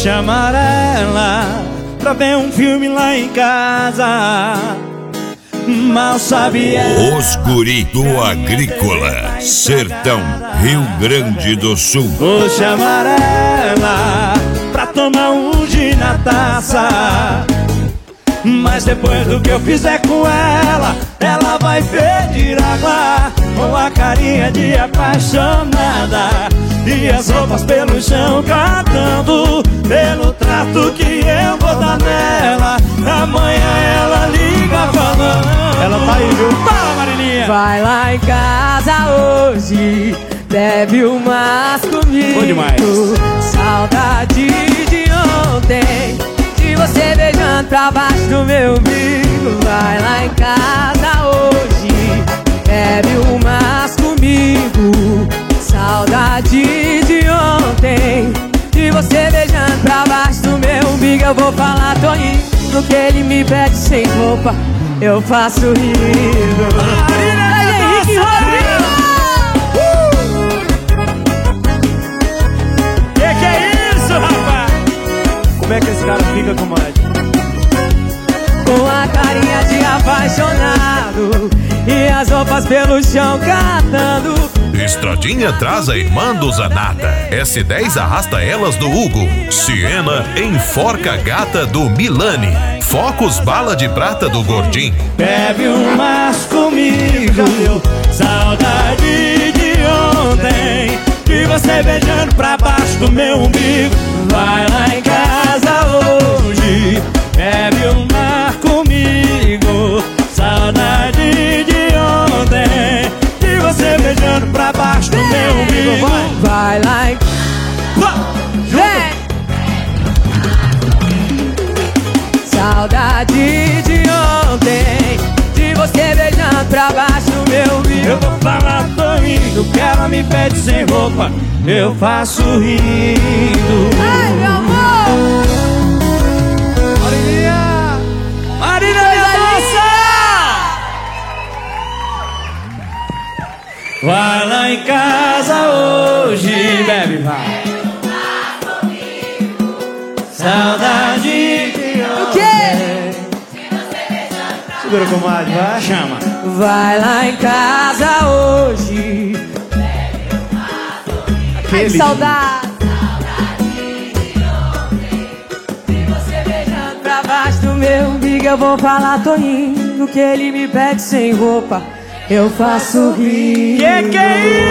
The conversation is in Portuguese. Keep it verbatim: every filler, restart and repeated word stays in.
chamar ela pra ver um filme lá em casa. Mal sabia. Os guri do Agrícola, Sertão, Rio Grande do Sul. Vou chamar ela pra tomar um gin na taça. Mas depois do que eu fizer com ela, ela vai pedir água com a carinha de apaixonada e as roupas pelo chão cantando pelo trato que eu vou dar nela. Amanhã ela liga falando. Ela tá aí, viu? Fala, Marilinha! Vai lá em casa hoje, bebe umas comigo. Bom demais. Saudade de ontem, de você beijando pra baixo do meu umbigo. Vai lá em casa hoje, bebe umas comigo. Saudade de ontem, de você beijando pra baixo do meu umbigo. Eu vou falar Toninho, no que ele me pede sem roupa, eu faço rindo. Henrique Rodrigo! Que que é isso, rapaz? Como é que esse cara fica, comadre? Com a carinha de apaixonado e as roupas pelo chão catando. Estradinha traz a irmã do Zanata. S dez arrasta elas do Hugo. Siena enforca a gata do Milani. Focos bala de prata do Gordinho. Bebe umas comigo. Saudade de ontem, de você beijando pra baixo do meu umbigo. Vai lá em casa hoje, bebe um mar comigo. Saudade de ontem, de você beijando pra baixo do meu umbigo. Vai, vai lá em... Vem! Saudade de ontem, de você beijando pra baixo do meu umbigo. Eu vou falar Toninho, que ela me pede sem roupa, eu faço rindo. Ai, meu amor! Marilinha! Marilinha, nossa! Vai lá em casa hoje, bebe, vai. Saudade de O quê? Segura, comadre, vai. Chama. Vai lá em casa hoje. Ai, que saudade. De você beijando pra baixo do meu umbigo. Eu vou falar Toninho, que ele me pede sem roupa, eu faço rir. Que que é